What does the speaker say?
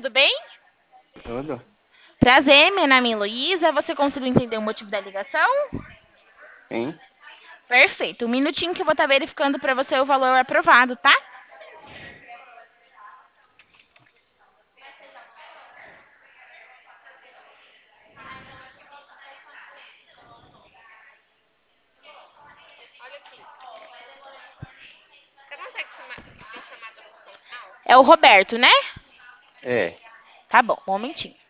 tudo bem? Tudo? Prazer, meu nome é Heloísa. Você conseguiu entender o motivo da ligação? Sim. Perfeito. Um minutinho que eu vou estar verificando para você o valor aprovado, tá? Você consegue me chamar pelo seu final? É o Roberto, né? É. Tá bom, um momentinho.